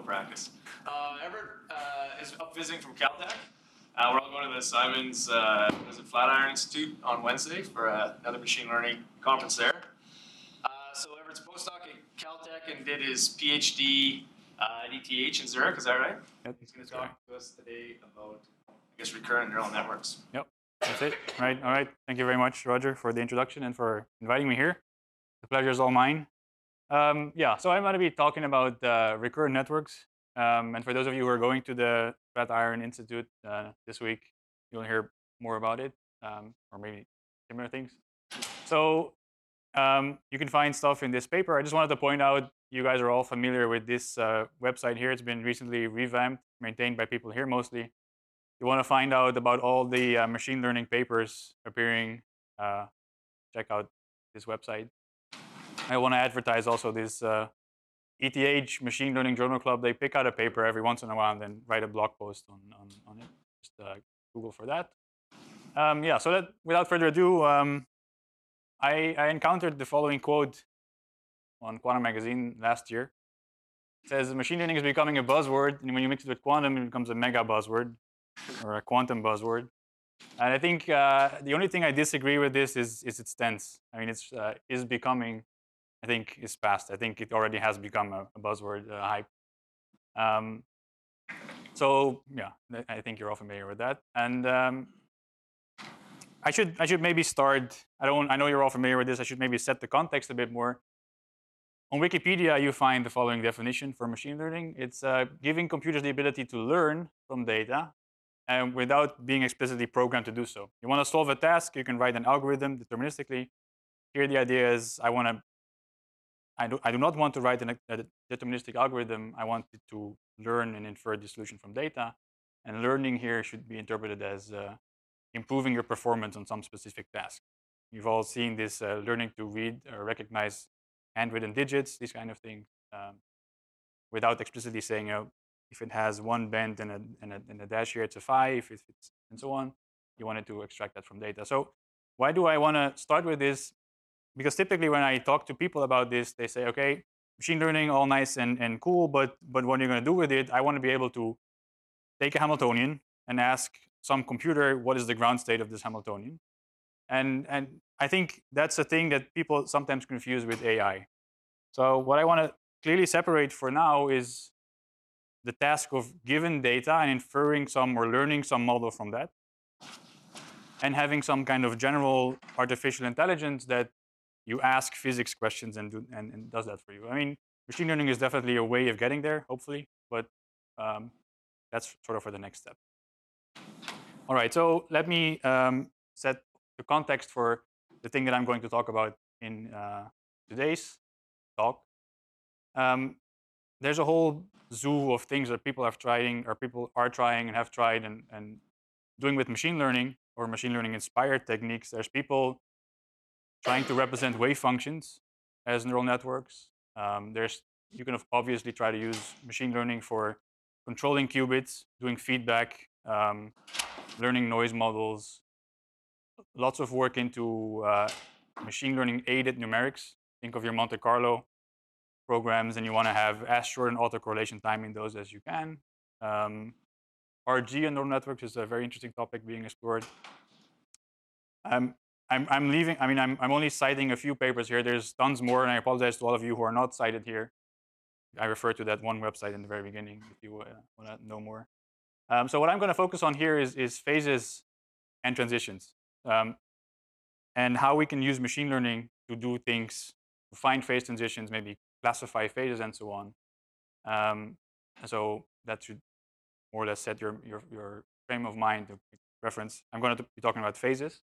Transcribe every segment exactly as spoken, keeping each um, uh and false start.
practice. Uh, Everett uh, is up visiting from Caltech. Uh, we're all going to the Simons uh, Flatiron Institute on Wednesday for uh, another machine learning conference there. Uh, so Everett's postdoc at Caltech and did his PhD uh, at E T H in Zurich. Is that right? Yep. He's going to talk to us today about, I guess, recurrent neural networks. Yep, that's it. Right. All right. Thank you very much, Roger, for the introduction and for inviting me here. The pleasure is all mine. Um, yeah, so I'm going to be talking about uh, recurrent networks. Um, and for those of you who are going to the Flatiron Institute uh, this week, you'll hear more about it, um, or maybe similar things. So um, you can find stuff in this paper. I just wanted to point out, you guys are all familiar with this uh, website here. It's been recently revamped, maintained by people here mostly. You want to find out about all the uh, machine learning papers appearing, uh, check out this website. I want to advertise also this uh, E T H Machine Learning Journal Club. They pick out a paper every once in a while and then write a blog post on, on, on it. Just uh, Google for that. Um, yeah, so that, without further ado, um, I, I encountered the following quote on Quantum Magazine last year. It says, machine learning is becoming a buzzword, and when you mix it with quantum, it becomes a mega buzzword, or a quantum buzzword. And I think uh, the only thing I disagree with this is, is its tense. I mean, it's uh, is becoming, I think, is past. I think it already has become a, a buzzword, a hype. Um, so yeah, I think you're all familiar with that. And um, I should I should maybe start. I don't. I know you're all familiar with this. I should maybe set the context a bit more. On Wikipedia, you find the following definition for machine learning. It's uh, giving computers the ability to learn from data and without being explicitly programmed to do so. You want to solve a task, you can write an algorithm deterministically. Here the idea is I want to, I do, I do not want to write an, a deterministic algorithm. I want it to learn and infer the solution from data. And learning here should be interpreted as uh, improving your performance on some specific task. You've all seen this uh, learning to read or recognize handwritten digits, these kind of things, um, without explicitly saying, you know, if it has one bend and a, and a, and a dash here, it's a five, if it's, and so on. You wanted to extract that from data. So why do I want to start with this? Because typically when I talk to people about this, they say, okay, machine learning, all nice and, and cool, but, but what are you going to do with it? I want to be able to take a Hamiltonian and ask some computer, what is the ground state of this Hamiltonian? And, and I think that's a thing that people sometimes confuse with A I. So what I want to clearly separate for now is the task of given data and inferring some or learning some model from that, and having some kind of general artificial intelligence that you ask physics questions and, do, and, and does that for you. I mean, machine learning is definitely a way of getting there, hopefully, but um, that's sort of for the next step. All right, so let me um, set the context for the thing that I'm going to talk about in uh, today's talk. Um, there's a whole zoo of things that people have trying, or people are trying and have tried and, and doing with machine learning or machine learning inspired techniques. There's people trying to represent wave functions as neural networks. Um, there's you can obviously try to use machine learning for controlling qubits, doing feedback, um, learning noise models. Lots of work into uh, machine learning aided numerics. Think of your Monte Carlo programs, and you want to have as short an autocorrelation time in those as you can. Um, R G and neural networks is a very interesting topic being explored. Um, I'm, I'm leaving, I mean, I'm, I'm only citing a few papers here. There's tons more, and I apologize to all of you who are not cited here. I refer to that one website in the very beginning if you uh, want to know more. Um, so what I'm going to focus on here is, is phases and transitions, um, and how we can use machine learning to do things, to find phase transitions, maybe classify phases and so on. Um, so that should more or less set your, your, your frame of mind, the reference. I'm going to be talking about phases.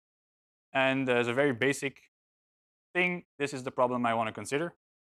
And as a very basic thing, this is the problem I want to consider.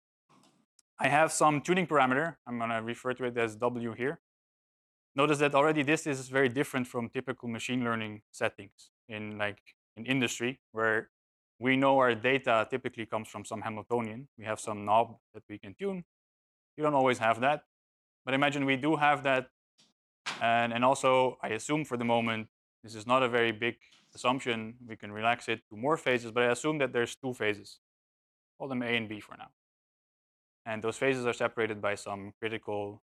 I have some tuning parameter. I'm going to refer to it as W here. Notice that already this is very different from typical machine learning settings in like in industry, where we know our data typically comes from some Hamiltonian. We have some knob that we can tune. You don't always have that. But imagine we do have that. And, and also, I assume for the moment, this is not a very big assumption. We can relax it to more phases, but I assume that there's two phases. Call them A and B for now. And those phases are separated by some critical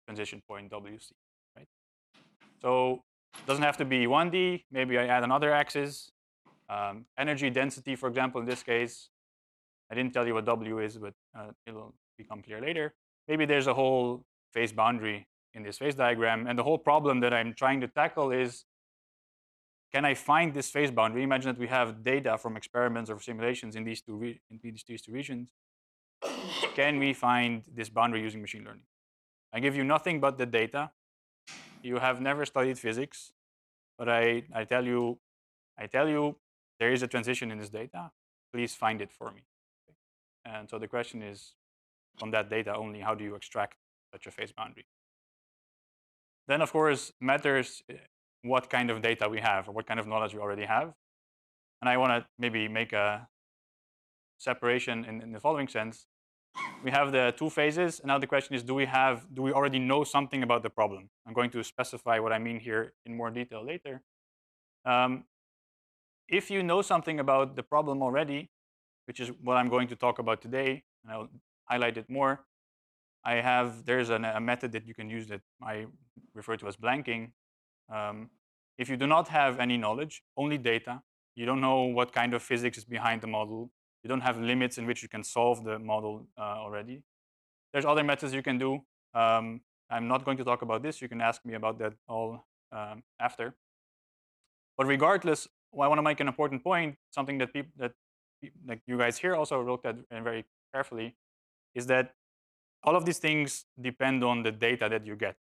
transition point W C, right? So it doesn't have to be one D. Maybe I add another axis. Um, energy density, for example, in this case, I didn't tell you what W is, but uh, it'll become clear later. Maybe there's a whole phase boundary in this phase diagram, and the whole problem that I'm trying to tackle is, can I find this phase boundary? Imagine that we have data from experiments or simulations in these two, re in these, these two regions. Can we find this boundary using machine learning? I give you nothing but the data. You have never studied physics, but I, I tell you, I tell you, there is a transition in this data. Please find it for me. And so the question is, from that data only, how do you extract such a phase boundary? Then, of course, matters what kind of data we have or what kind of knowledge we already have. And I want to maybe make a separation in, in the following sense. We have the two phases, and now the question is, do we have, do we already know something about the problem? I'm going to specify what I mean here in more detail later. Um, if you know something about the problem already, which is what I'm going to talk about today, and I'll highlight it more, I have, there's an, a method that you can use that I refer to as blanking. Um, if you do not have any knowledge, only data, you don't know what kind of physics is behind the model, you don't have limits in which you can solve the model uh, already. There's other methods you can do. Um, I'm not going to talk about this. You can ask me about that all um, after. But regardless, I want to make an important point, something that people that like you guys here also looked at very carefully, is that all of these things depend on the data that you get.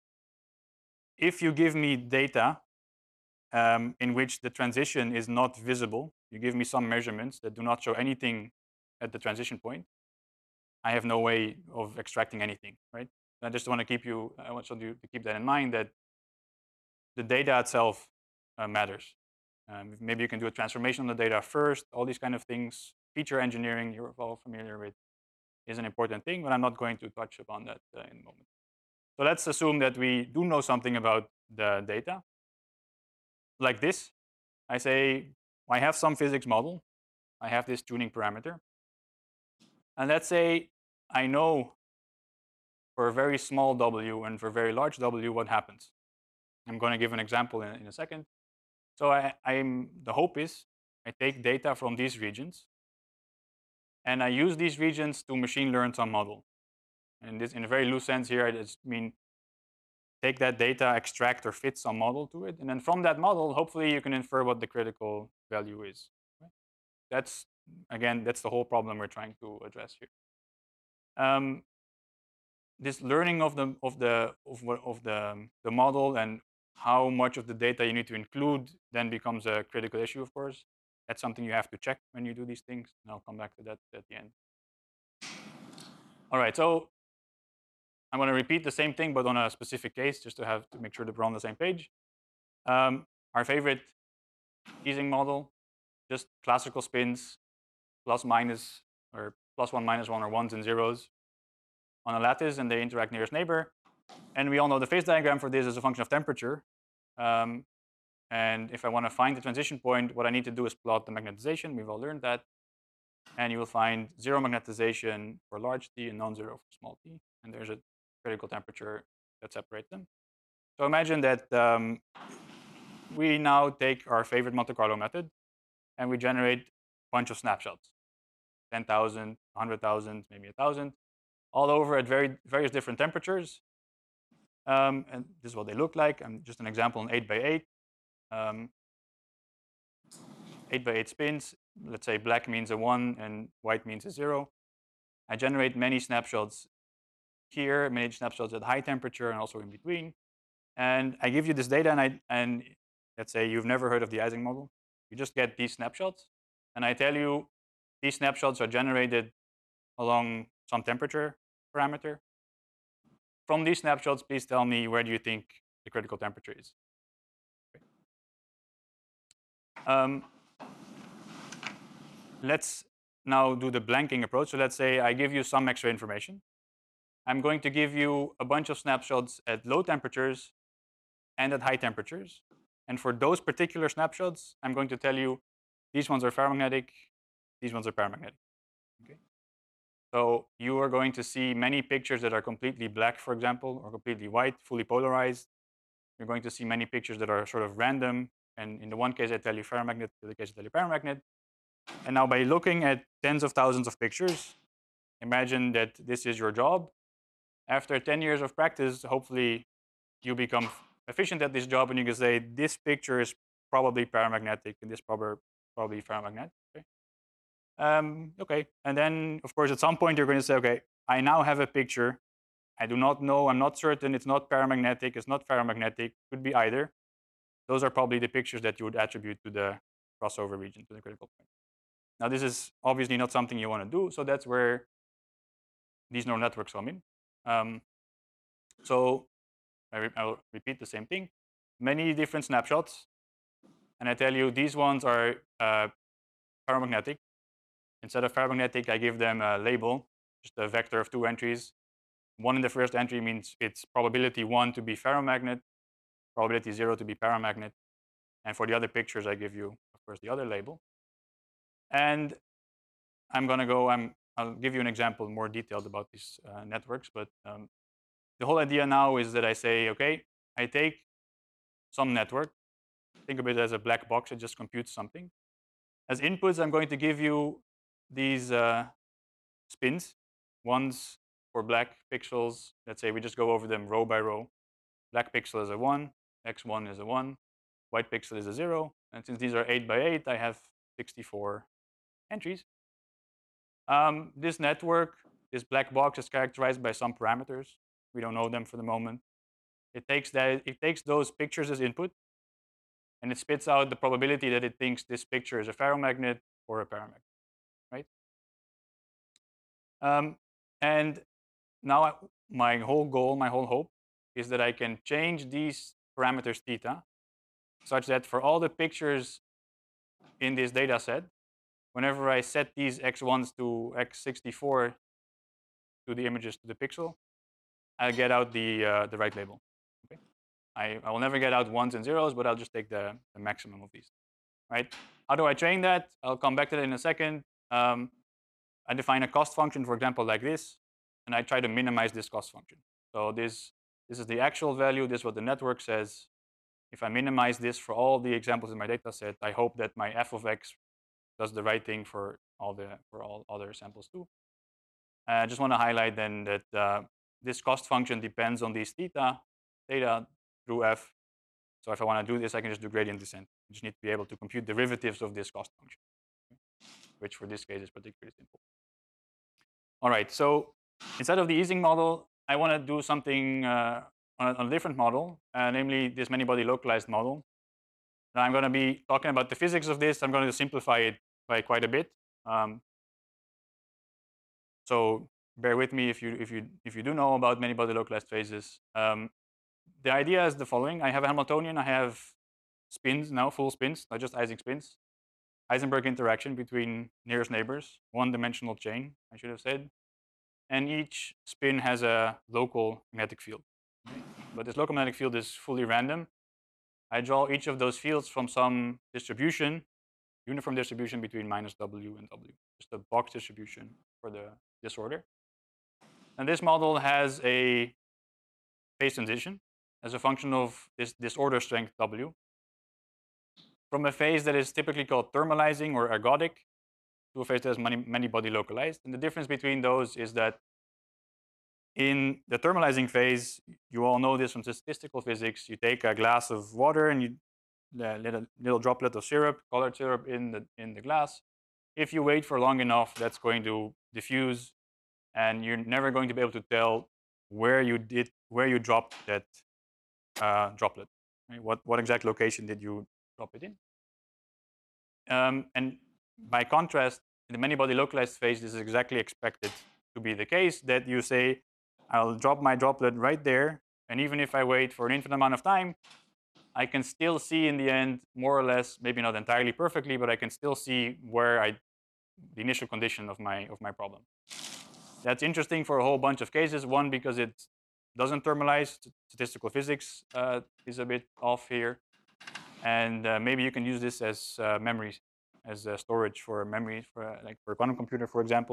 If you give me data um, in which the transition is not visible, you give me some measurements that do not show anything at the transition point, I have no way of extracting anything, right? I just want to keep you, I want you to keep that in mind, that the data itself uh, matters. Um, maybe you can do a transformation on the data first, all these kind of things. Feature engineering, you're all familiar with, is an important thing, but I'm not going to touch upon that uh, in a moment. So let's assume that we do know something about the data. Like this, I say, I have some physics model. I have this tuning parameter. And let's say I know for a very small W and for very large W what happens. I'm going to give an example in, in a second. So I, I'm, the hope is I take data from these regions, and I use these regions to machine learn some model. And this, in a very loose sense here, I just mean take that data, extract or fit some model to it, and then from that model, hopefully you can infer what the critical value is. Right? That's, again, that's the whole problem we're trying to address here. Um, this learning of the of the of, of the the model and how much of the data you need to include then becomes a critical issue, of course. That's something you have to check when you do these things, and I'll come back to that at the end. All right, so I'm going to repeat the same thing, but on a specific case, just to have to make sure that we're on the same page. Um, our favorite Ising model, just classical spins, plus minus, or plus one, minus one, or ones and zeros on a lattice, and they interact nearest neighbor. And we all know the phase diagram for this is a function of temperature. Um, and if I want to find the transition point, what I need to do is plot the magnetization. We've all learned that. And you will find zero magnetization for large t and non-zero for small t. And there's a critical temperature that separates them. So imagine that um, we now take our favorite Monte Carlo method, and we generate a bunch of snapshots, ten thousand, one hundred thousand, maybe one thousand, all over at very various different temperatures. Um, and this is what they look like. I'm just an example in eight by eight. Um, eight by eight spins. Let's say black means a one and white means a zero. I generate many snapshots here, many snapshots at high temperature and also in between. And I give you this data, and, I, and let's say you've never heard of the Ising model. You just get these snapshots. And I tell you, these snapshots are generated along some temperature parameter. From these snapshots, please tell me where do you think the critical temperature is. Um, let's now do the blanking approach. So let's say I give you some extra information. I'm going to give you a bunch of snapshots at low temperatures and at high temperatures. And for those particular snapshots, I'm going to tell you these ones are ferromagnetic, these ones are paramagnetic. Okay? So you are going to see many pictures that are completely black, for example, or completely white, fully polarized. You're going to see many pictures that are sort of random. And in the one case, I tell you ferromagnet, in the case, I tell you paramagnet. And now by looking at tens of thousands of pictures, imagine that this is your job. After ten years of practice, hopefully you become efficient at this job and you can say, this picture is probably paramagnetic and this probably probably ferromagnetic. Okay. Um, okay. And then, of course, at some point you're going to say, okay, I now have a picture. I do not know. I'm not certain. It's not paramagnetic. It's not ferromagnetic. Could be either. Those are probably the pictures that you would attribute to the crossover region, to the critical point. Now, this is obviously not something you want to do. So that's where these neural networks come in. Um, so I re I'll repeat the same thing. Many different snapshots. And I tell you, these ones are uh, paramagnetic. Instead of paramagnetic, I give them a label, just a vector of two entries. One in the first entry means it's probability one to be ferromagnet, probability zero to be paramagnet. And for the other pictures, I give you, of course, the other label. And I'm going to go, I'm, I'll give you an example more detailed about these uh, networks. But um, the whole idea now is that I say, OK, I take some network. Think of it as a black box. It just computes something. As inputs, I'm going to give you these uh, spins. Ones for black pixels. Let's say we just go over them row by row. Black pixel is a one. X one is a one. White pixel is a zero. And since these are eight by eight, I have sixty-four entries. Um, this network, this black box, is characterized by some parameters. We don't know them for the moment. It takes that. It takes those pictures as input, and it spits out the probability that it thinks this picture is a ferromagnet or a paramagnet, right? Um, and now I, my whole goal, my whole hope, is that I can change these parameters theta, such that for all the pictures in this data set, whenever I set these x ones to x sixty-four to the images to the pixel, I'll get out the uh, the right label. Okay? I, I will never get out ones and zeros, but I'll just take the, the maximum of these. Right? How do I train that? I'll come back to that in a second. Um, I define a cost function, for example, like this, and I try to minimize this cost function. So this this is the actual value. This is what the network says. If I minimize this for all the examples in my data set, I hope that my f of x does the right thing for all the for all other samples too. I just want to highlight then that uh, this cost function depends on these theta theta through f. So if I want to do this, I can just do gradient descent. I just need to be able to compute derivatives of this cost function, which for this case is particularly simple. All right, so instead of the Ising model, I want to do something uh, on, a, on a different model, uh, namely this many-body localized model. Now I'm going to be talking about the physics of this. I'm going to simplify it by quite a bit. Um, so bear with me if you if you if you do know about many-body localized phases. Um, the idea is the following: I have a Hamiltonian. I have spins now, full spins, not just Ising spins. Heisenberg interaction between nearest neighbors, one-dimensional chain, I should have said. And each spin has a local magnetic field. Okay? But this local magnetic field is fully random. I draw each of those fields from some distribution, uniform distribution between minus W and W, just a box distribution for the disorder. And this model has a phase transition as a function of this disorder strength W from a phase that is typically called thermalizing or ergodic to a phase that is many, many body localized. And the difference between those is that in the thermalizing phase, you all know this from statistical physics, you take a glass of water and you let a little droplet of syrup, colored syrup in the, in the glass. If you wait for long enough, that's going to diffuse, and you're never going to be able to tell where you did where you dropped that uh, droplet. Right? What what exact location did you drop it in? Um, and by contrast, in the many-body localized phase, this is exactly expected to be the case. That you say, I'll drop my droplet right there, and even if I wait for an infinite amount of time, I can still see in the end, more or less, maybe not entirely perfectly, but I can still see where I, the initial condition of my of my problem. That's interesting for a whole bunch of cases. One, because it doesn't thermalize. Statistical physics uh, is a bit off here, and uh, maybe you can use this as uh, memory, as uh, storage for memory, for uh, like for a quantum computer, for example.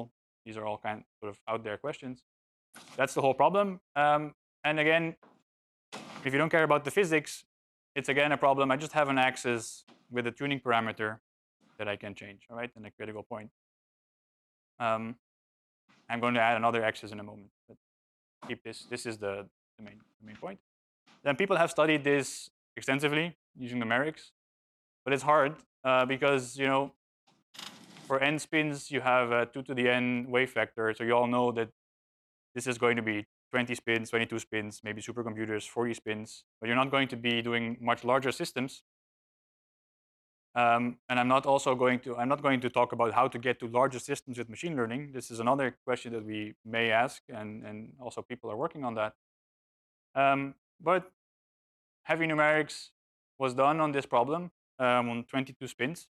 these are all kind of sort of out there questions. That's the whole problem. Um, and again, if you don't care about the physics, it's again a problem. I just have an axis with a tuning parameter that I can change, all right, and a critical point. Um, I'm going to add another axis in a moment, but keep this. This is the, the, main, the main point. Then people have studied this extensively using numerics, but it's hard uh, because, you know, for n spins, you have a two to the n wave vector. So you all know that this is going to be twenty spins, twenty-two spins, maybe supercomputers, forty spins, but you're not going to be doing much larger systems. Um, and I'm not also going to, I'm not going to talk about how to get to larger systems with machine learning. This is another question that we may ask, and, and also people are working on that. Um, but heavy numerics was done on this problem um, on twenty-two spins.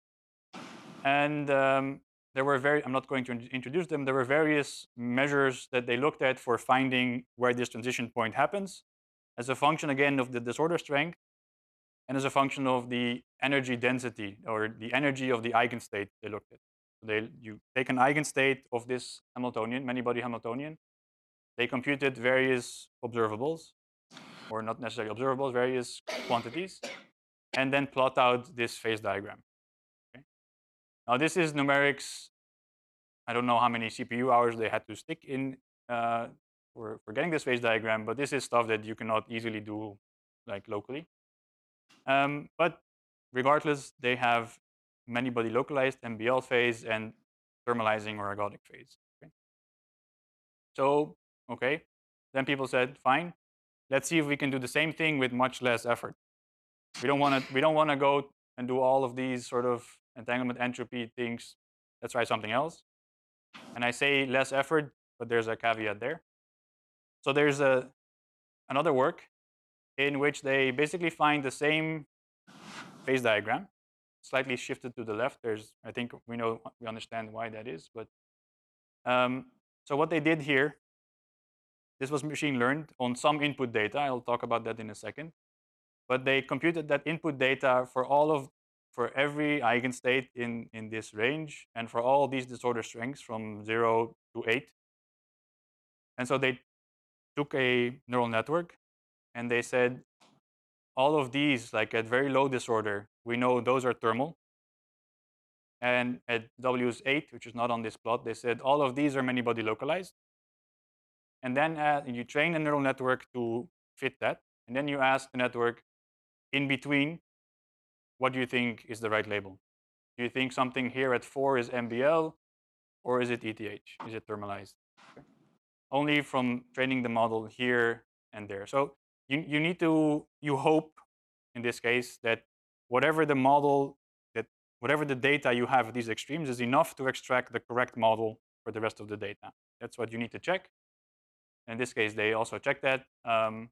And um, there were very, I'm not going to introduce them, there were various measures that they looked at for finding where this transition point happens as a function, again, of the disorder strength and as a function of the energy density or the energy of the eigenstate they looked at. So they, you take an eigenstate of this Hamiltonian, many-body Hamiltonian, they computed various observables, or not necessarily observables, various quantities, and then plot out this phase diagram. Okay? Now this is numerics. I don't know how many C P U hours they had to stick in uh, for, for getting this phase diagram, but this is stuff that you cannot easily do like locally. Um, but regardless, they have many-body localized M B L phase and thermalizing or ergodic phase. Okay? So, okay, then people said, fine, let's see if we can do the same thing with much less effort. We don't want to. We don't want to go and do all of these sort of entanglement entropy things. Let's try something else. And I say less effort, but there's a caveat there. So there's a another work in which they basically find the same phase diagram, slightly shifted to the left. There's, I think we know, we understand why that is. But um, so what they did here, this was machine learned on some input data. I'll talk about that in a second. But they computed that input data for all of, for every eigenstate in, in this range, and for all these disorder strengths from zero to eight. And so they took a neural network and they said, all of these, like at very low disorder, we know those are thermal. And at W is eight, which is not on this plot, they said all of these are many-body localized. And then uh, you train a neural network to fit that. And then you ask the network, in between, what do you think is the right label? Do you think something here at four is M B L, or is it E T H? Is it thermalized? Okay. Only from training the model here and there. So you, you need to, you hope, in this case, that whatever the model, that whatever the data you have at these extremes is enough to extract the correct model for the rest of the data. That's what you need to check. In this case, they also check that. Um,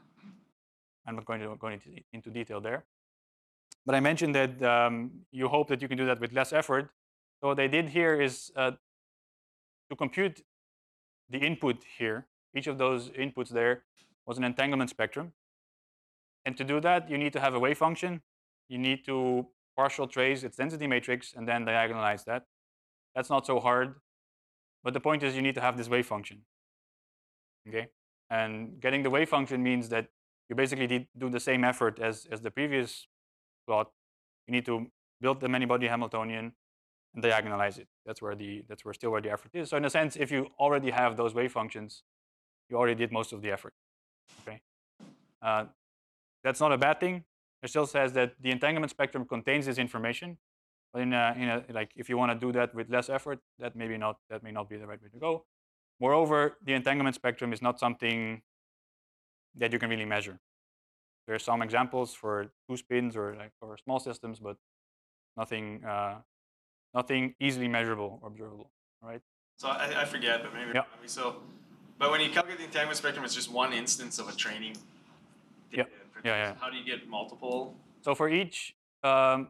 I'm not going to go into, into detail there. But I mentioned that um, you hope that you can do that with less effort. So what they did here is uh, to compute the input here. Each of those inputs there was an entanglement spectrum. And to do that, you need to have a wave function. You need to partial trace its density matrix and then diagonalize that. That's not so hard. But the point is you need to have this wave function. Okay? And getting the wave function means that you basically do the same effort as, as the previous plot. You need to build the many-body Hamiltonian and diagonalize it. That's where the that's where still where the effort is. So in a sense, if you already have those wave functions, you already did most of the effort. Okay, uh, that's not a bad thing. It still says that the entanglement spectrum contains this information, but in a, in a like if you want to do that with less effort, that maybe not that may not be the right way to go. Moreover, the entanglement spectrum is not something that you can really measure. There are some examples for two spins or like for small systems, but nothing. Uh, Nothing easily measurable or observable, all right? So I, I forget, but maybe yeah. so. But when you calculate the entanglement spectrum, it's just one instance of a training data. Yeah. yeah, yeah. How do you get multiple? So for each um,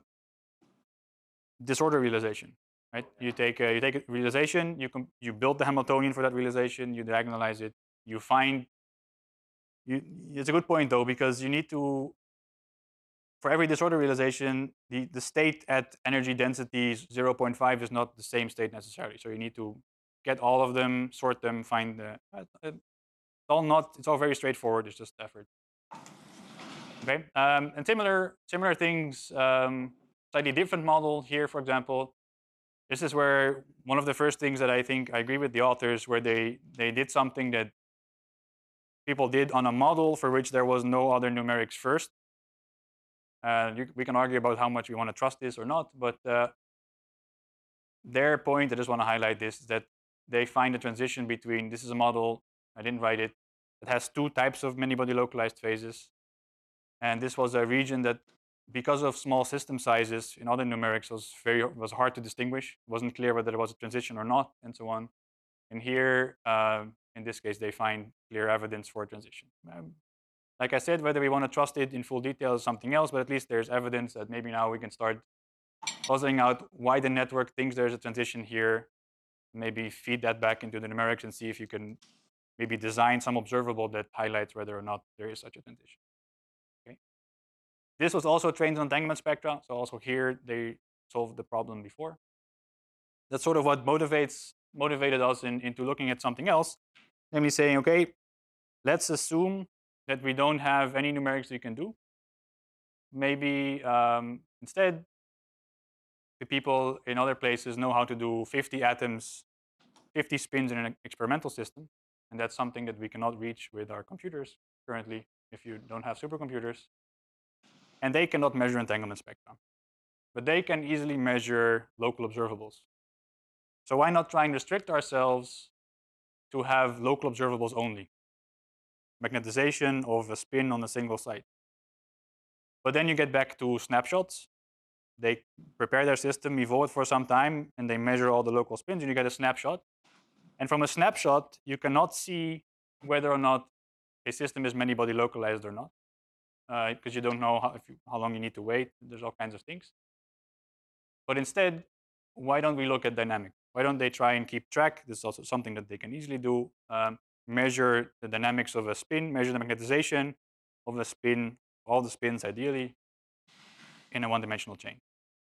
disorder realization, right? You take a, you take a realization, you com you build the Hamiltonian for that realization, you diagonalize it, you find. You, it's a good point though, because you need to. For every disorder realization, the, the state at energy density zero point five is not the same state necessarily. So you need to get all of them, sort them, find the. Uh, it's all not. It's all very straightforward. It's just effort. Okay, um, and similar similar things. Um, slightly different model here, for example. This is where one of the first things that I think I agree with the authors, where they they did something that people did on a model for which there was no other numerics first. Uh, you, we can argue about how much we want to trust this or not, but uh, their point, I just want to highlight this, is that they find a transition between, this is a model, I didn't write it, it has two types of many-body localized phases. And this was a region that, because of small system sizes in other numerics, was very was hard to distinguish. It wasn't clear whether there was a transition or not, and so on. And here, uh, in this case, they find clear evidence for a transition. Um, like I said, whether we want to trust it in full detail is something else, but at least there's evidence that maybe now we can start puzzling out why the network thinks there's a transition here, maybe feed that back into the numerics and see if you can maybe design some observable that highlights whether or not there is such a transition. Okay. This was also trained on entanglement spectra, so also here they solved the problem before. That's sort of what motivates motivated us in, into looking at something else, namely saying, okay, let's assume that we don't have any numerics we can do. Maybe um, instead, the people in other places know how to do fifty atoms, fifty spins in an experimental system, and that's something that we cannot reach with our computers currently if you don't have supercomputers. And they cannot measure entanglement spectra, but they can easily measure local observables. So why not try and restrict ourselves to have local observables only? Magnetization of a spin on a single site. But then you get back to snapshots. They prepare their system, evolve it for some time, and they measure all the local spins, and you get a snapshot. And from a snapshot, you cannot see whether or not a system is many-body localized or not, because uh, you don't know how, if you, how long you need to wait. There's all kinds of things. But instead, why don't we look at dynamic? Why don't they try and keep track? This is also something that they can easily do. Um, measure the dynamics of a spin, measure the magnetization of a spin, all the spins ideally, in a one-dimensional chain.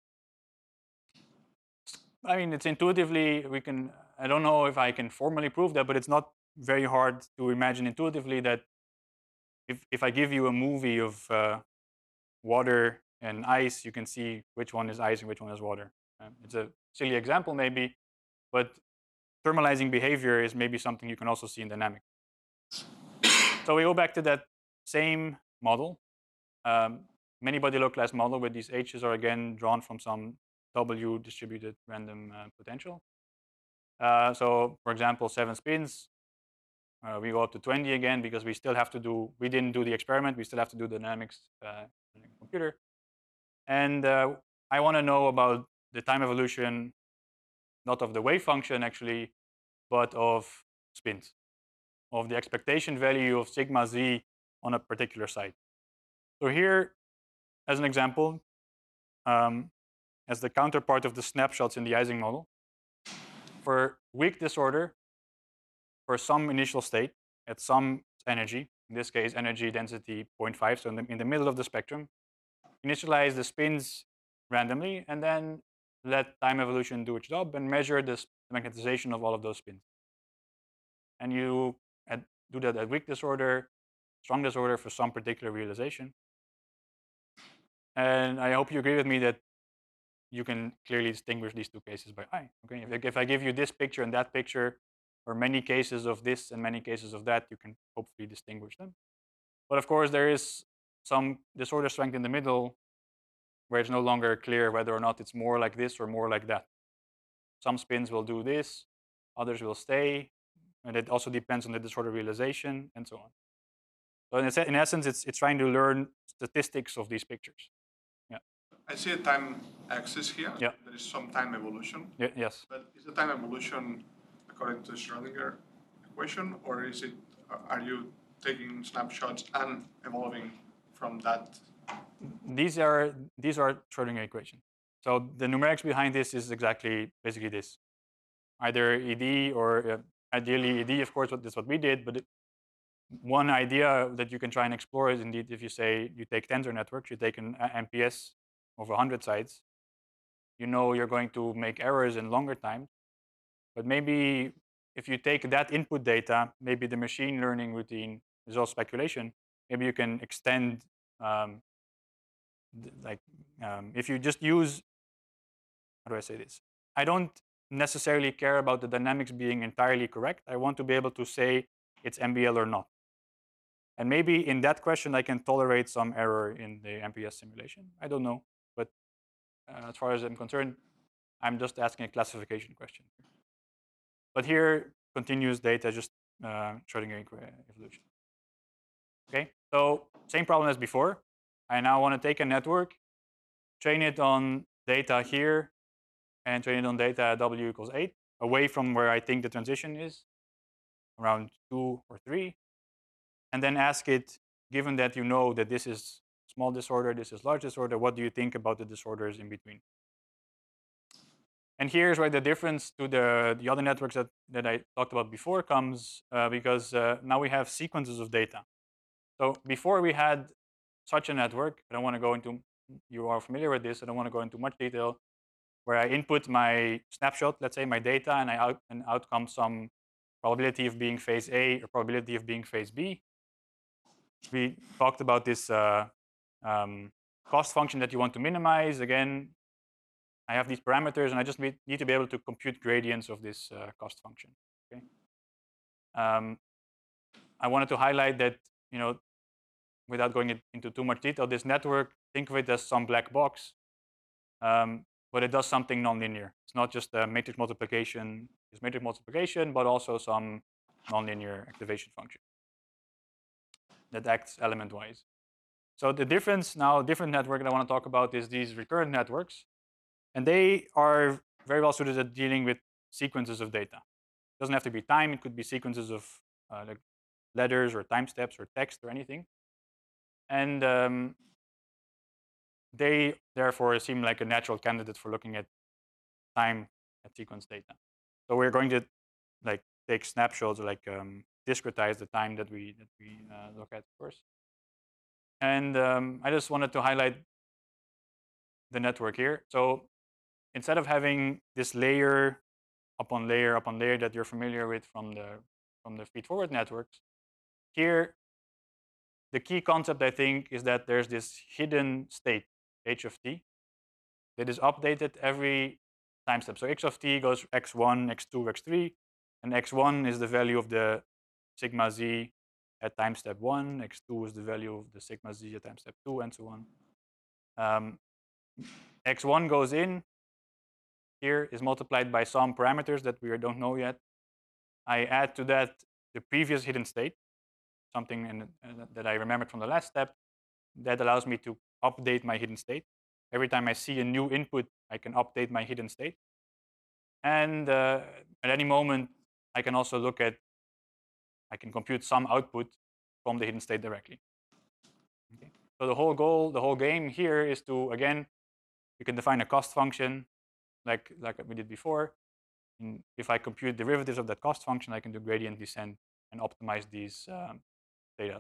I mean, it's intuitively, we can, I don't know if I can formally prove that, but it's not very hard to imagine intuitively that if, if I give you a movie of uh, water and ice, you can see which one is ice and which one is water. Um, it's a silly example maybe, but thermalizing behavior is maybe something you can also see in dynamics. So we go back to that same model, um, many-body localized model, where these H's are again drawn from some W distributed random uh, potential. Uh, so for example, seven spins, uh, we go up to twenty again because we still have to do, we didn't do the experiment, we still have to do the dynamics uh, in the computer. And uh, I want to know about the time evolution, not of the wave function actually, but of spins, of the expectation value of sigma z on a particular site. So here, as an example, um, as the counterpart of the snapshots in the Ising model, for weak disorder, for some initial state at some energy, in this case energy density zero point five, so in the, in the middle of the spectrum, initialize the spins randomly, and then let time evolution do its job and measure the magnetization of all of those spins. And you at, do that at weak disorder, strong disorder for some particular realization. And I hope you agree with me that you can clearly distinguish these two cases by eye. Okay, if, if I give you this picture and that picture, or many cases of this and many cases of that, you can hopefully distinguish them. But of course, there is some disorder strength in the middle where it's no longer clear whether or not it's more like this or more like that. Some spins will do this, others will stay, and it also depends on the disorder realization and so on. So in, in essence, it's, it's trying to learn statistics of these pictures. Yeah. I see a time axis here. Yeah. There is some time evolution. Yeah, yes. But is the time evolution according to the Schrödinger equation, or is it, are you taking snapshots and evolving from that? These are these are Schrödinger equations. So the numerics behind this is exactly basically this. Either E D or uh, ideally E D, of course, that's what we did. But it, one idea that you can try and explore is indeed if you say you take tensor networks, you take an M P S of one hundred sites, you know you're going to make errors in longer time. But maybe if you take that input data, maybe the machine learning routine is all speculation. Maybe you can extend, um, like, um, if you just use, how do I say this? I don't necessarily care about the dynamics being entirely correct. I want to be able to say it's M B L or not. And maybe in that question, I can tolerate some error in the M P S simulation. I don't know. But uh, as far as I'm concerned, I'm just asking a classification question. But here, continuous data, just uh, Schrodinger evolution. Okay, so same problem as before. I now want to take a network, train it on data here, and train it on data at w equals eight, away from where I think the transition is, around two or three, and then ask it, given that you know that this is small disorder, this is large disorder, what do you think about the disorders in between? And here's where the difference to the, the other networks that, that I talked about before comes, uh, because uh, now we have sequences of data. So before we had such a network, I don't want to go into, you are familiar with this, I don't want to go into much detail, where I input my snapshot, let's say my data, and I out, and out comes some probability of being phase A or probability of being phase B. We talked about this uh, um, cost function that you want to minimize. Again, I have these parameters, and I just need to be able to compute gradients of this uh, cost function. Okay. Um, I wanted to highlight that, you know, without going into too much detail, this network, think of it as some black box, um, but it does something nonlinear. It's not just a matrix multiplication, it's matrix multiplication, but also some nonlinear activation function that acts element-wise. So the difference now, different network that I want to talk about is these recurrent networks. And they are very well suited at dealing with sequences of data. It doesn't have to be time. It could be sequences of uh, like letters or time steps or text or anything. And um, they therefore seem like a natural candidate for looking at time at sequence data. So we're going to like take snapshots or like um, discretize the time that we that we uh, look at first. And um, I just wanted to highlight the network here. So instead of having this layer upon layer upon layer that you're familiar with from the from the feed-forward networks, here the key concept, I think, is that there's this hidden state, h of t, that is updated every time step. So x of t goes x one, x two, x three, and x one is the value of the sigma z at time step one, x two is the value of the sigma z at time step two, and so on. Um, x one goes in, here is multiplied by some parameters that we don't know yet. I add to that the previous hidden state, something in, uh, that I remembered from the last step, that allows me to update my hidden state. Every time I see a new input, I can update my hidden state. And uh, at any moment, I can also look at, I can compute some output from the hidden state directly. Okay. So the whole goal, the whole game here is to, again, you can define a cost function like, like we did before. And if I compute derivatives of that cost function, I can do gradient descent and optimize these um, data.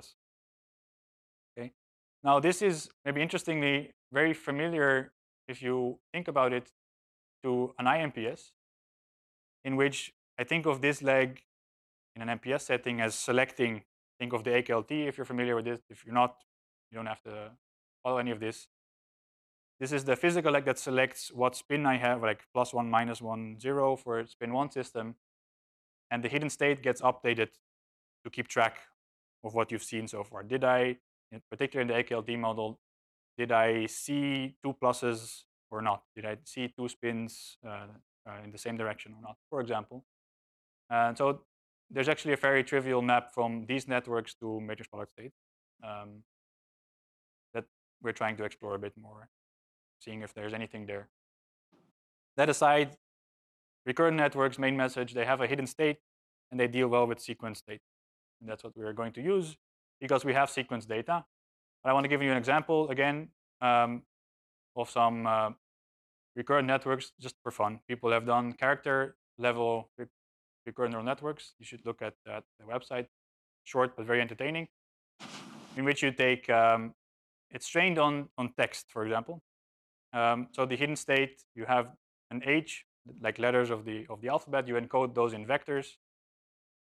Okay. Now this is maybe interestingly very familiar, if you think about it, to an I M P S, in which I think of this leg in an M P S setting as selecting, think of the A K L T if you're familiar with this. If you're not, you don't have to follow any of this. This is the physical leg that selects what spin I have, like plus one, minus one, zero for spin one system. And the hidden state gets updated to keep track of what you've seen so far. Did I, in particular in the A K L T model, did I see two pluses or not? Did I see two spins uh, uh, in the same direction or not, for example? And so there's actually a very trivial map from these networks to matrix product state um, that we're trying to explore a bit more, seeing if there's anything there. That aside, recurrent networks, main message, they have a hidden state and they deal well with sequence state. And that's what we're going to use because we have sequence data. But I want to give you an example again um, of some uh, recurrent networks just for fun. People have done character level recurrent neural networks. You should look at that the website. Short but very entertaining. In which you take, um, it's trained on, on text, for example. Um, so the hidden state, you have an H, like letters of the, of the alphabet. You encode those in vectors.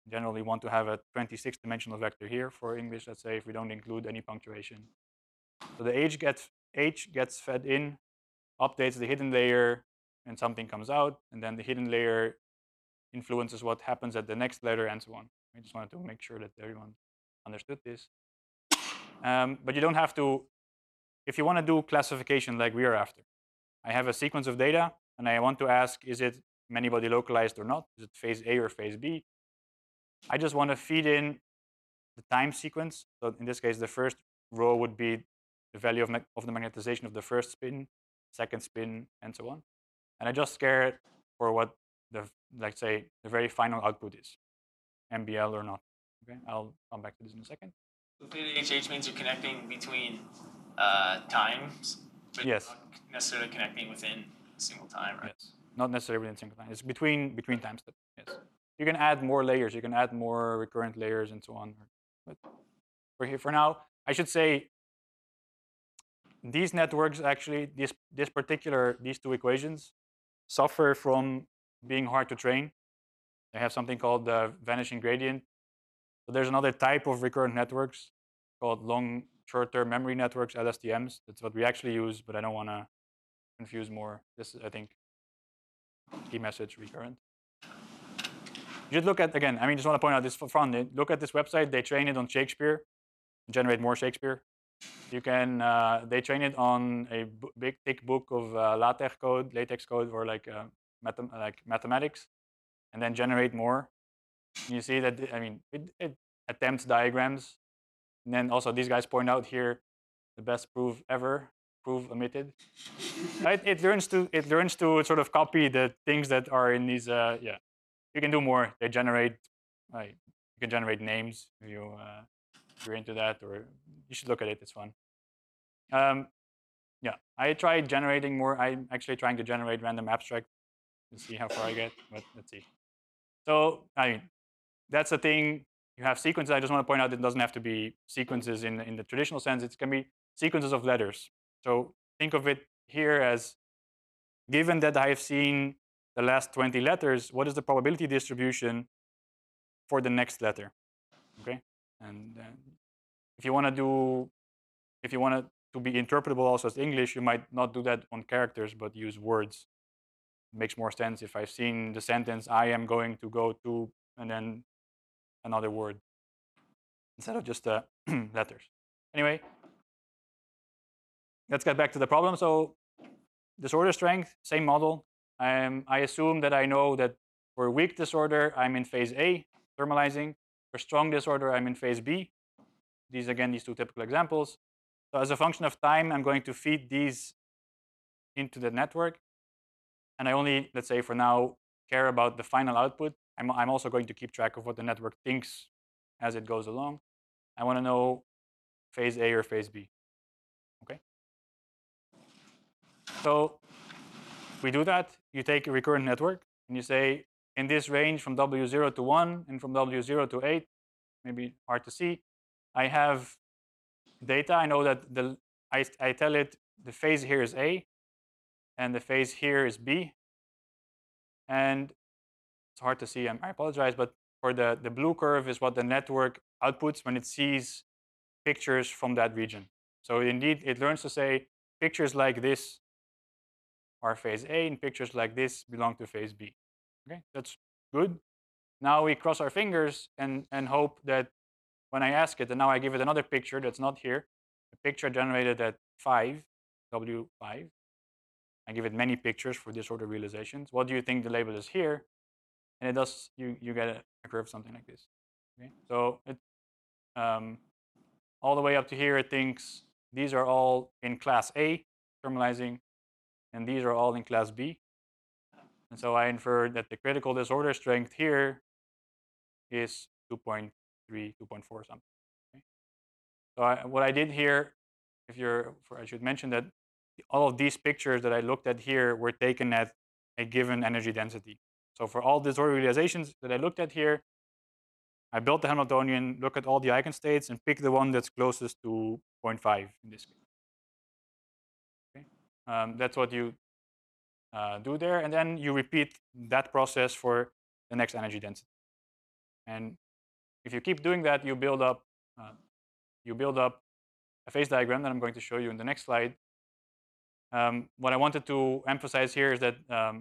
Generally want to have a twenty-six dimensional vector here for English, let's say, if we don't include any punctuation. So the H gets, H gets fed in, updates the hidden layer, and something comes out, and then the hidden layer influences what happens at the next letter, and so on. I just wanted to make sure that everyone understood this. Um, but you don't have to, if you want to do classification like we are after. I have a sequence of data, and I want to ask, is it many-body localized or not? Is it phase A or phase B? I just want to feed in the time sequence. So in this case, the first row would be the value of, of the magnetization of the first spin, second spin, and so on. And I just care it for what the, let's say, the very final output is, M B L or not. Okay, I'll come back to this in a second. So theta H H means you're connecting between uh, times, but yes. not necessarily connecting within a single time, right? Yes. Not necessarily within a single time. It's between between time steps. Yes. You can add more layers. You can add more recurrent layers and so on. But for here, for now, I should say these networks actually, this this particular these two equations suffer from being hard to train. They have something called the vanishing gradient. So there's another type of recurrent networks called long short-term memory networks, L S T Ms. That's what we actually use, but I don't want to confuse more. This is, I think, key message recurrent. You should look at, again, I mean, just want to point out this for fun. Look at this website. They train it on Shakespeare, generate more Shakespeare. You can, uh, they train it on a big, thick book of uh, LaTeX code, latex code, or like, uh, mathem like mathematics, and then generate more. You see that, I mean, it, it attempts diagrams. And then also these guys point out here, the best proof ever, proof omitted. Right? It learns to, it learns to sort of copy the things that are in these, uh, yeah. You can do more. They generate, right? You can generate names if, you, uh, if you're into that, or you should look at it. It's fun. Um, yeah, I tried generating more. I'm actually trying to generate random abstract to see how far I get, but let's see. So, I mean, that's the thing. You have sequences. I just want to point out it doesn't have to be sequences in, in the traditional sense. It can be sequences of letters. So think of it here as, given that I have seen the last twenty letters, what is the probability distribution for the next letter? Okay, and uh, if you want to do, if you want it to be interpretable also as English, you might not do that on characters, but use words. It makes more sense if I've seen the sentence, I am going to go to, and then another word, instead of just uh, letters. Anyway, let's get back to the problem. So disorder strength, same model. Um, I assume that I know that for weak disorder, I'm in phase A, thermalizing. For strong disorder, I'm in phase B. These, again, these two typical examples. So as a function of time, I'm going to feed these into the network. And I only, let's say for now, care about the final output. I'm, I'm also going to keep track of what the network thinks as it goes along. I want to know phase A or phase B. Okay. So we do that. You take a recurrent network and you say, in this range from W zero to one and from W zero to eight, maybe hard to see, I have data. I know that the I, I tell it the phase here is A and the phase here is B. And it's hard to see, I apologize, but for the, the blue curve is what the network outputs when it sees pictures from that region. So indeed, it learns to say pictures like this are phase A and pictures like this belong to phase B. Okay, that's good. Now we cross our fingers and, and hope that when I ask it, and now I give it another picture that's not here, a picture generated at five, W five. I give it many pictures for disorder realizations. What do you think the label is here? And it does, you, you get a, a curve something like this. Okay? So it, um, all the way up to here, it thinks these are all in class A, thermalizing, and these are all in class B. And so I infer that the critical disorder strength here is two point three, two point four something. Okay? So I, what I did here, if you're, for, I should mention that all of these pictures that I looked at here were taken at a given energy density. So for all disorder realizations that I looked at here, I built the Hamiltonian, look at all the eigenstates, and pick the one that's closest to zero point five in this case. Okay? Um, that's what you uh, do there, and then you repeat that process for the next energy density. And if you keep doing that, you build up uh, you build up a phase diagram that I'm going to show you in the next slide. Um, what I wanted to emphasize here is that um,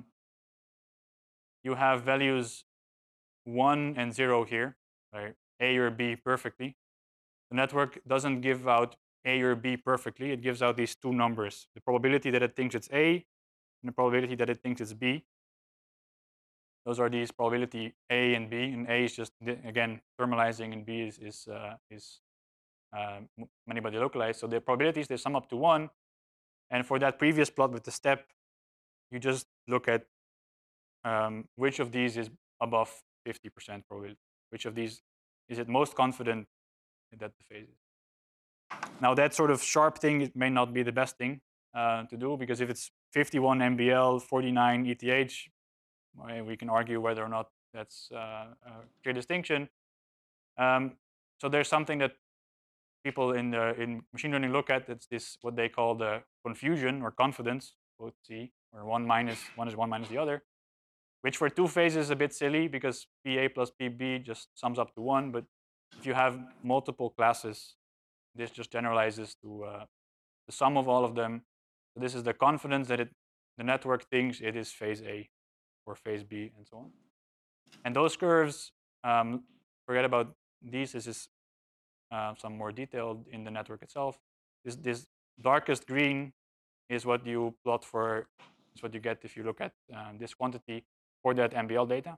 you have values one and zero here, right? A or B perfectly. The network doesn't give out A or B perfectly. It gives out these two numbers, the probability that it thinks it's A and the probability that it thinks it's B. Those are these probability A and B, and A is just, again, thermalizing, and B is, is, uh, is uh, many-body localized. So the probabilities, they sum up to one. And for that previous plot with the step, you just look at um, which of these is above fifty percent probability. Which of these is it most confident that the phase is. Now that sort of sharp thing, it may not be the best thing uh, to do, because if it's fifty-one M B L, forty-nine E T H, we can argue whether or not that's uh, a clear distinction. Um, so there's something that people in the in machine learning look at. It's this what they call the confusion or confidence, both C, where one minus one is one minus the other, which for two phases is a bit silly because P A plus P B just sums up to one. But if you have multiple classes, this just generalizes to uh, the sum of all of them. So this is the confidence that it the network thinks it is phase A or phase B and so on. And those curves, um, forget about these. This is uh, some more detailed in the network itself. This, this darkest green is what you plot for, is what you get if you look at uh, this quantity for that M B L data.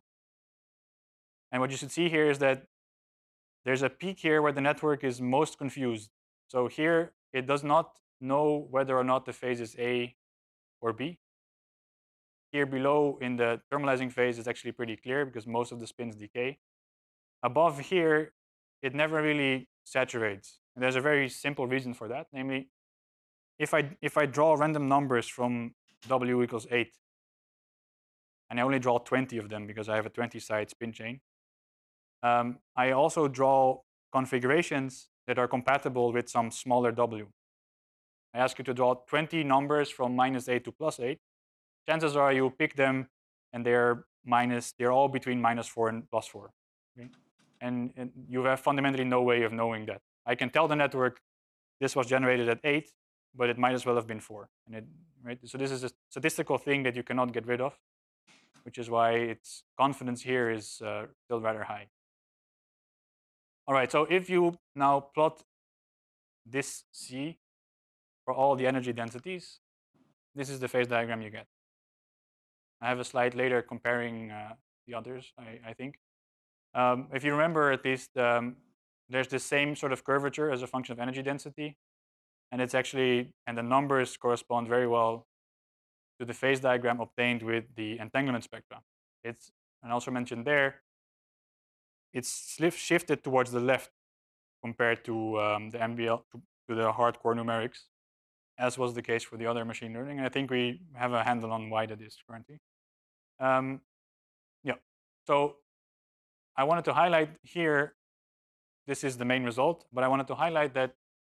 And what you should see here is that there's a peak here where the network is most confused. So here, it does not know whether or not the phase is A or B. Here below in the thermalizing phase is actually pretty clear because most of the spins decay. Above here, it never really saturates. And there's a very simple reason for that. Namely, if I, if I draw random numbers from W equals eight, and I only draw twenty of them because I have a twenty-side spin chain, um, I also draw configurations that are compatible with some smaller W. I ask you to draw twenty numbers from minus eight to plus eight. Chances are you pick them and they're minus, they're all between minus four and plus four. Okay? And, and you have fundamentally no way of knowing that. I can tell the network this was generated at eight, but it might as well have been four. And it, right? So this is a statistical thing that you cannot get rid of, which is why its confidence here is uh, still rather high. All right, so if you now plot this C for all the energy densities, this is the phase diagram you get. I have a slide later comparing uh, the others, I, I think. Um, if you remember, at least, um, there's the same sort of curvature as a function of energy density. And it's actually, and the numbers correspond very well to the phase diagram obtained with the entanglement spectra. It's, and also mentioned there, it's shifted towards the left compared to um, the M B L, to, to the hardcore numerics, as was the case for the other machine learning. And I think we have a handle on why that is currently. Um, yeah, so I wanted to highlight here, this is the main result, but I wanted to highlight that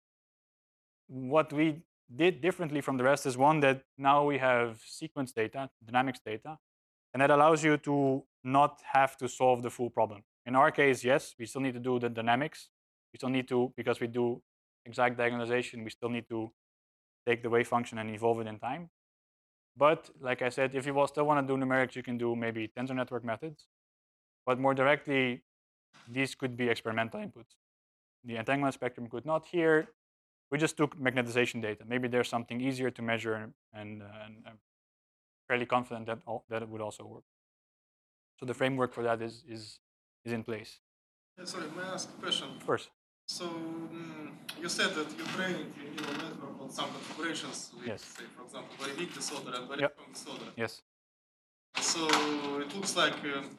what we did differently from the rest is one, that now we have sequence data, dynamics data, and that allows you to not have to solve the full problem. In our case, yes, we still need to do the dynamics. We still need to, because we do exact diagonalization, we still need to take the wave function and evolve it in time. But like I said, if you will still want to do numerics, you can do maybe tensor network methods. But more directly, these could be experimental inputs. The entanglement spectrum could not. Here, we just took magnetization data. Maybe there's something easier to measure, and, and, uh, and I'm fairly confident that, all, that it would also work. So the framework for that is, is, is in place. Yeah, sorry, may I ask a question? Of course. So um, you said that you trained your neural network on some configurations with, yes. say, for example, very weak disorder and very yep. strong disorder. Yes. So it looks like um,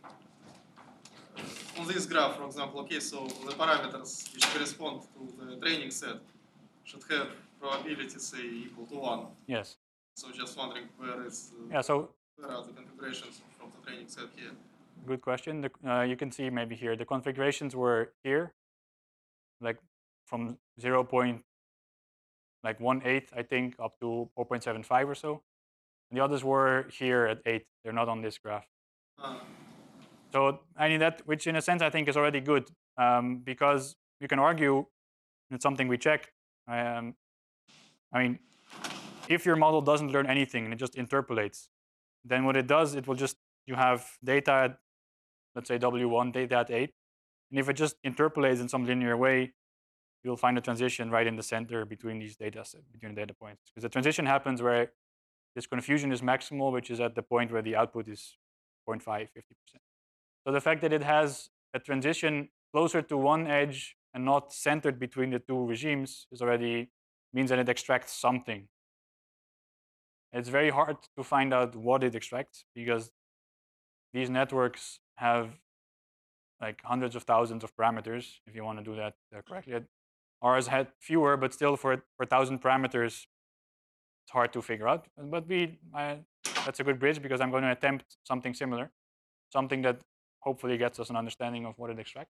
on this graph, for example, okay, so the parameters which correspond to the training set should have probability, say, equal to one. Yes. So just wondering where is uh, yeah, so where are the configurations from the training set here? Good question. The, uh, you can see maybe here the configurations were here, like from zero point like one eight, I think, up to zero point seven five or so. And the others were here at eight. They're not on this graph. Uh, So I mean that, which in a sense I think is already good, um, because you can argue, and it's something we checked. Um, I mean, if your model doesn't learn anything and it just interpolates, then what it does, it will just, you have data at, let's say W one, data at eight, and if it just interpolates in some linear way, you'll find a transition right in the center between these data between the data points, because the transition happens where this confusion is maximal, which is at the point where the output is zero point five, fifty percent. So the fact that it has a transition closer to one edge and not centered between the two regimes is already means that it extracts something. It's very hard to find out what it extracts because these networks have like hundreds of thousands of parameters if you want to do that uh, correctly. Ours had fewer, but still for for a thousand parameters, it's hard to figure out. But we I, that's a good bridge because I'm going to attempt something similar, something that hopefully gets us an understanding of what it extracts.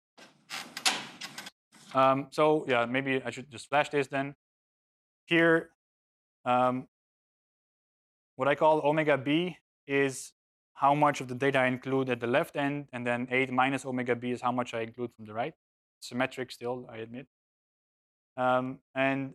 Um, so yeah, maybe I should just flash this then. Here, um, what I call omega b is how much of the data I include at the left end, and then eight minus omega b is how much I include from the right. Symmetric still, I admit. Um, and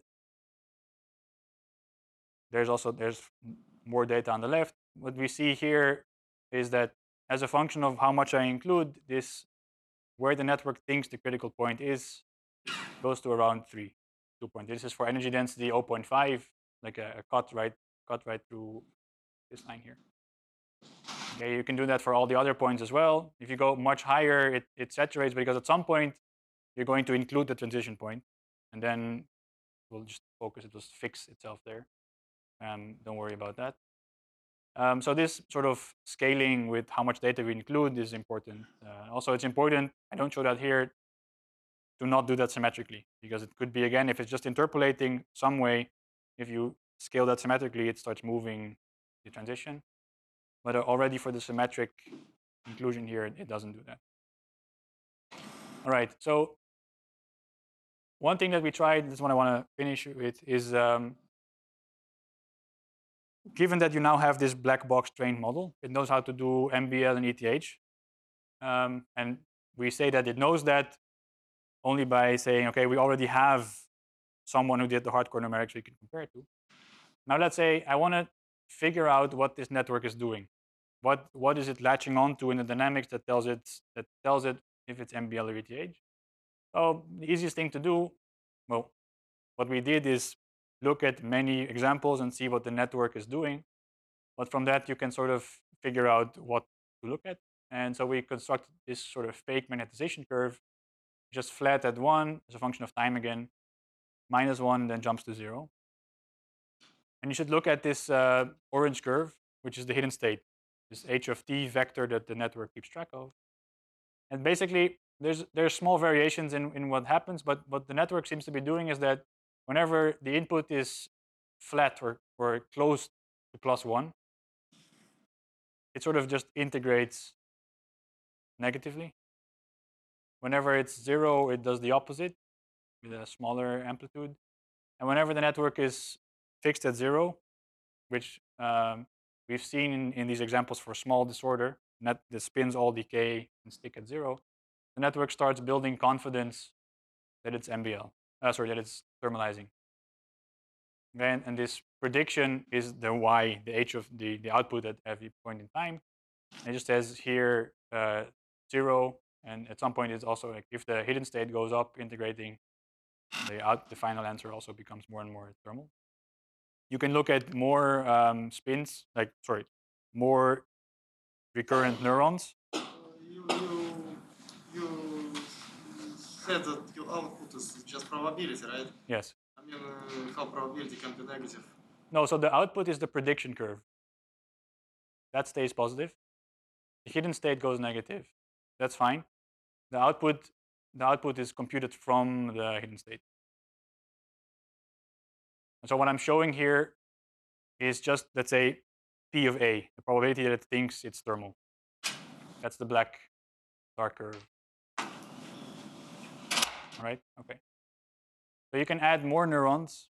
there's also there's more data on the left. What we see here is that as a function of how much I include, this where the network thinks the critical point is goes to around three, two point. This is for energy density zero point five, like a, a cut right cut right through this line here. Okay, you can do that for all the other points as well. If you go much higher, it, it saturates because at some point you're going to include the transition point, and then we'll just focus, it will fix itself there. Um, don't worry about that. Um, so this sort of scaling with how much data we include is important. Uh, also, it's important, I don't show that here, to not do that symmetrically, because it could be, again, if it's just interpolating some way, if you scale that symmetrically, it starts moving the transition. But already for the symmetric inclusion here, it doesn't do that. All right, so one thing that we tried, this is what I want to finish with, is um, given that you now have this black box trained model, it knows how to do M B L and E T H. Um, and we say that it knows that only by saying, okay, we already have someone who did the hardcore numerics we can compare it to. Now let's say I want to figure out what this network is doing. What, what is it latching onto in the dynamics that tells it, that tells it if it's M B L or E T H? So the easiest thing to do, well, what we did is look at many examples and see what the network is doing. But from that, you can sort of figure out what to look at. And so we constructed this sort of fake magnetization curve, just flat at one as a function of time again, minus one, then jumps to zero. And you should look at this uh, orange curve, which is the hidden state, this h of t vector that the network keeps track of. And basically, there's there's small variations in, in what happens, but what the network seems to be doing is that whenever the input is flat or, or close to plus one, it sort of just integrates negatively. Whenever it's zero, it does the opposite with a smaller amplitude. And whenever the network is fixed at zero, which um, we've seen in, in these examples for small disorder, net, the spins all decay and stick at zero, the network starts building confidence that it's M B L, uh, sorry, that it's thermalizing. Then, and this prediction is the y, the h of the, the output at every point in time. And it just says here uh, zero, and at some point it's also like if the hidden state goes up, integrating, the out, the final answer also becomes more and more thermal. You can look at more um, spins, like sorry, more recurrent neurons. You, you, you said that your output is just probability, right? Yes. I mean, uh, how probability can be negative? No, so the output is the prediction curve. That stays positive. The hidden state goes negative. That's fine. The output, the output is computed from the hidden state. And so what I'm showing here is just, let's say, P of A, the probability that it thinks it's thermal. That's the black dark curve. All right, okay. So you can add more neurons.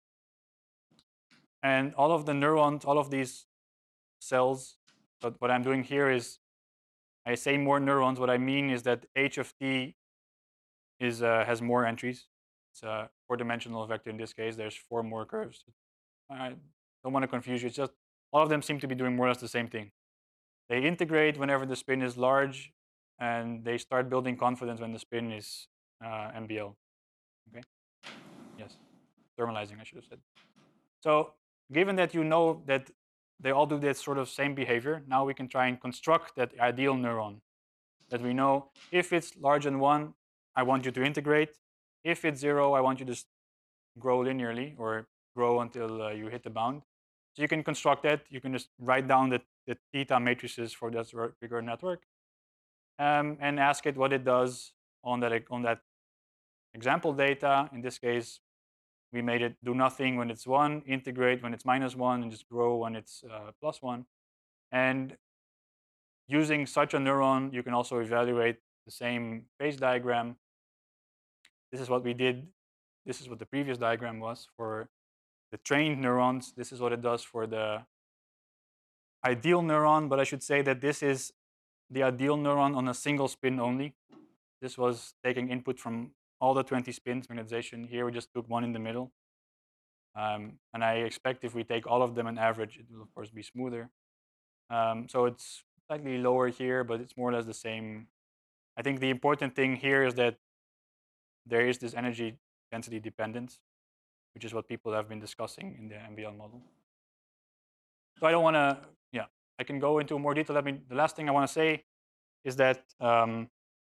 And all of the neurons, all of these cells, but what I'm doing here is I say more neurons, what I mean is that h of t is uh, has more entries. It's a four-dimensional vector in this case. There's four more curves. I don't want to confuse you. It's just all of them seem to be doing more or less the same thing. They integrate whenever the spin is large, and they start building confidence when the spin is uh, M B L. Okay. Yes. Thermalizing, I should have said. So given that you know that they all do this sort of same behavior, now we can try and construct that ideal neuron. That we know if it's larger than one, I want you to integrate. If it's zero, I want you to just grow linearly or grow until uh, you hit the bound. So you can construct that. You can just write down the, the theta matrices for that recurrent network um, and ask it what it does on that, on that example data. In this case, we made it do nothing when it's one, integrate when it's minus one, and just grow when it's uh, plus one. And using such a neuron, you can also evaluate the same phase diagram. This is what we did. This is what the previous diagram was for the trained neurons. This is what it does for the ideal neuron, but I should say that this is the ideal neuron on a single spin only. This was taking input from all the twenty spins magnetization. Here we just took one in the middle. Um, and I expect if we take all of them and average, it will of course be smoother. Um, so it's slightly lower here, but it's more or less the same. I think the important thing here is that there is this energy density dependence, which is what people have been discussing in the M B L model. So I don't want to, yeah, I can go into more detail. I mean, the last thing I want to say is that um,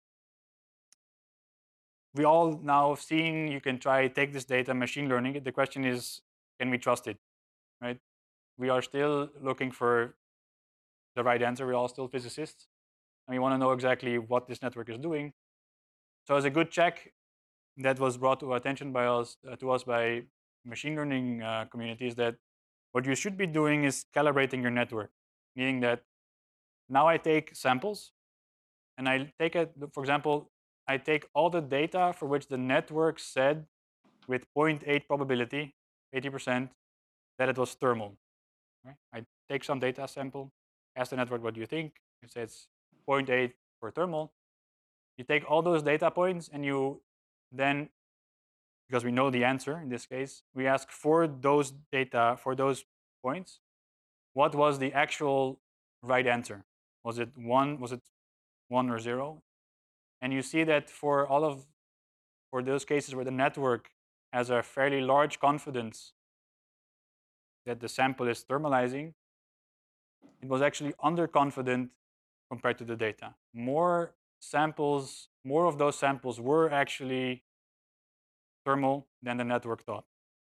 we all now have seen you can try take this data, machine learning it. The question is, can we trust it, right? We are still looking for the right answer. We're all still physicists, and we want to know exactly what this network is doing. So as a good check that was brought to attention by us, uh, to us by machine learning uh, communities, that what you should be doing is calibrating your network, meaning that now I take samples and I take it, for example, I take all the data for which the network said with zero point eight probability, eighty percent, that it was thermal. Right? I take some data sample, ask the network, what do you think? It says zero point eight for thermal. You take all those data points and you then, because we know the answer in this case, we ask for those data, for those points, what was the actual right answer? Was it one, was it one or zero? And you see that for all of, for those cases where the network has a fairly large confidence that the sample is thermalizing, it was actually underconfident compared to the data. More samples, more of those samples were actually thermal than the network thought,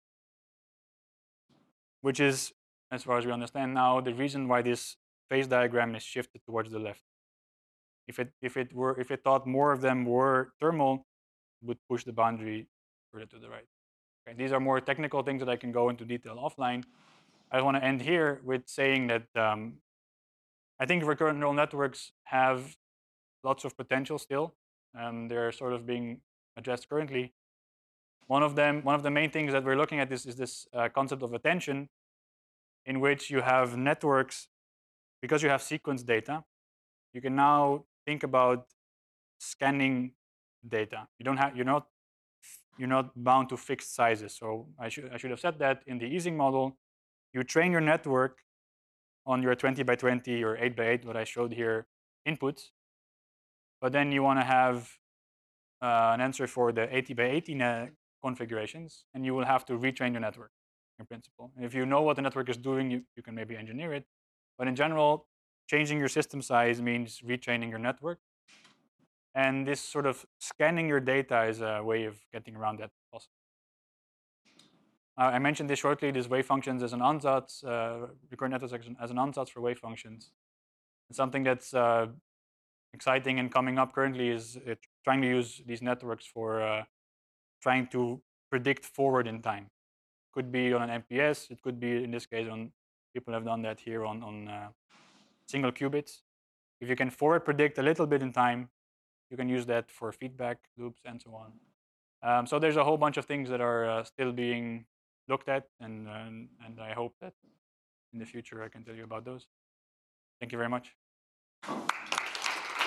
which is, as far as we understand now, the reason why this phase diagram is shifted towards the left. If it if it were if it thought more of them were thermal, it would push the boundary further to the right. Okay, these are more technical things that I can go into detail offline. I want to end here with saying that um, I think recurrent neural networks have lots of potential still. Um, they're sort of being addressed currently. One of them, one of the main things that we're looking at is, is this uh, concept of attention, in which you have networks, because you have sequence data, you can now think about scanning data. You don't have, you're not, you're not bound to fixed sizes. So I should, I should have said that in the Ising model, you train your network on your twenty by twenty or eight by eight, what I showed here, inputs. But then you want to have uh, an answer for the eighty by eighty configurations, and you will have to retrain your network in principle. And if you know what the network is doing, you, you can maybe engineer it. But in general, changing your system size means retraining your network. And this sort of scanning your data is a way of getting around that possible. Uh, I mentioned this shortly, these wave functions as an ansatz, uh, recurrent networks as an ansatz for wave functions. And something that's uh, exciting and coming up currently is uh, trying to use these networks for uh, trying to predict forward in time. Could be on an M P S, it could be, in this case, on, people have done that here on, on uh, single qubits. If you can forward predict a little bit in time, you can use that for feedback loops and so on. Um, so there's a whole bunch of things that are uh, still being looked at, and, and, and I hope that in the future I can tell you about those. Thank you very much.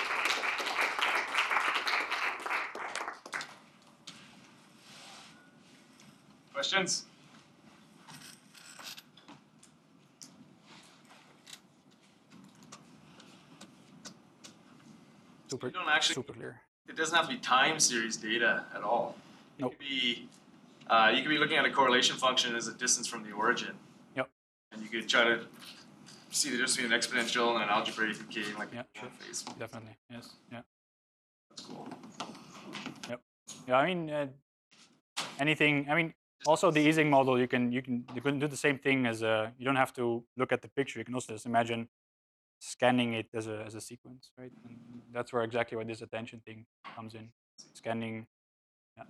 Questions? Super, You don't actually, super clear. it doesn't have to be time series data at all. It Nope. could be, uh, you could be looking at a correlation function as a distance from the origin. Yep. And you could try to see the difference between an exponential and an algebraic decay, like Yeah, a sure. phase. Definitely. Yes. Yeah. That's cool. Yeah. I mean, uh, anything. I mean, also the Ising model. You can you can you can do the same thing as a. You don't have to look at the picture. You can also just imagine scanning it as a as a sequence, right? And that's where exactly where this attention thing comes in. Scanning. Yeah.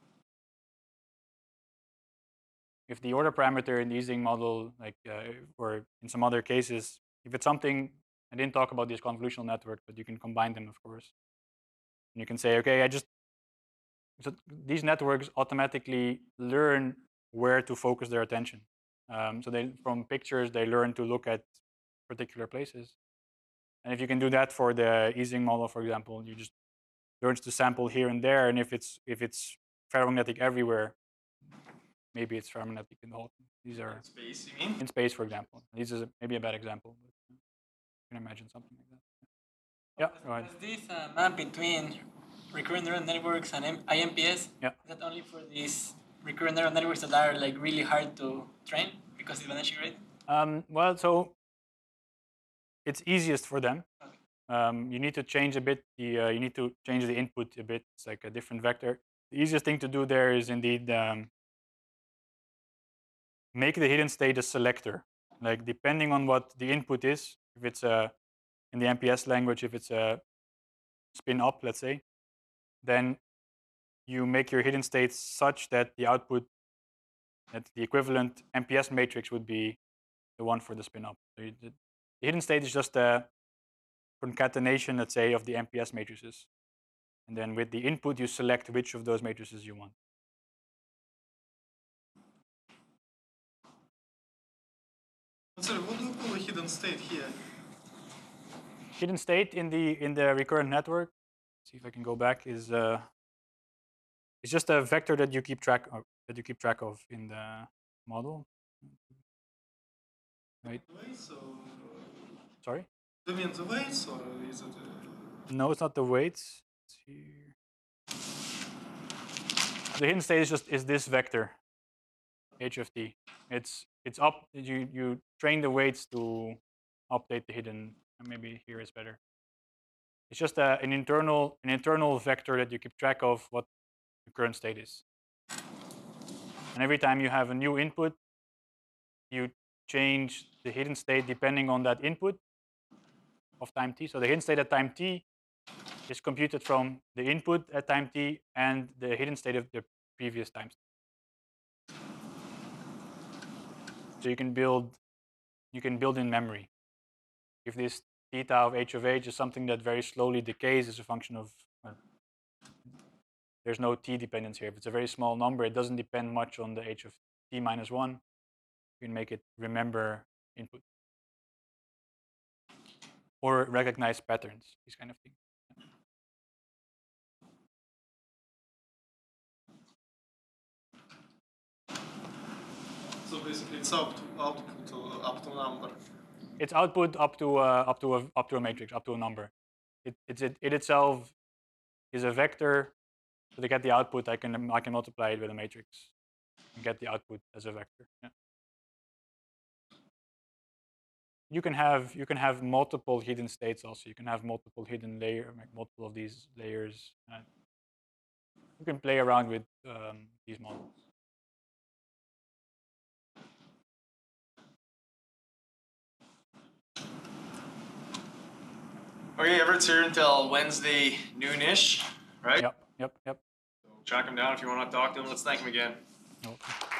If the order parameter in the Ising model, like uh, or in some other cases, if it's something, I didn't talk about these convolutional networks, but you can combine them, of course. And you can say, okay, I just so these networks automatically learn where to focus their attention. Um, so they from pictures they learn to look at particular places. And if you can do that for the Ising model, for example, you just learns to sample here and there, and if it's if it's ferromagnetic everywhere, maybe it's ferromagnetic in the whole thing. These are In space, you mean? in space, for example. This is a, maybe a bad example, but you can imagine something like that. Yeah, go ahead. Was this uh, map between recurrent neural networks and M- I M P S? Yeah. Is that only for these recurrent neural networks that are like really hard to train because it's vanishing rate? Um, well, so it's easiest for them. Okay. Um, you need to change a bit. The uh, you need to change the input a bit. It's like a different vector. The easiest thing to do there is indeed um, make the hidden state a selector. Like depending on what the input is, if it's a in the M P S language, if it's a spin up, let's say, then you make your hidden states such that the output, that the equivalent M P S matrix would be the one for the spin up. So you, the, the hidden state is just a concatenation, let's say, of the M P S matrices. And then with the input, you select which of those matrices you want. Sorry, what do you call a hidden state here? Hidden state in the in the recurrent network, see if I can go back, is uh, it's just a vector that you keep track of, that you keep track of in the model. Right? Weights or Sorry? do you mean the weights or is it? Uh... No, it's not the weights. It's here. The hidden state is just is this vector, h of t. It's it's up. You you train the weights to update the hidden. Maybe here is better. It's just a, an internal an internal vector that you keep track of what the current state is. And every time you have a new input, you change the hidden state depending on that input of time t. So the hidden state at time t is computed from the input at time t and the hidden state of the previous time. So you can build you can build in memory. If this theta of h of h is something that very slowly decays as a function of, well, there's no t dependence here. If it's a very small number, it doesn't depend much on the h of t minus one. You can make it remember input or recognize patterns, these kind of things. So basically, it's up to output uh, up to number. It's output up to uh, up to a up to a matrix, up to a number. It it's it, it itself is a vector. So to get the output, I can I can multiply it with a matrix and get the output as a vector. Yeah. You can have you can have multiple hidden states also. You can have multiple hidden layer, like multiple of these layers. Uh, you can play around with um, these models. Okay, Everett's here until Wednesday noonish, right? Yep, yep, yep. So track him down if you want to talk to him. Let's thank him again. Okay.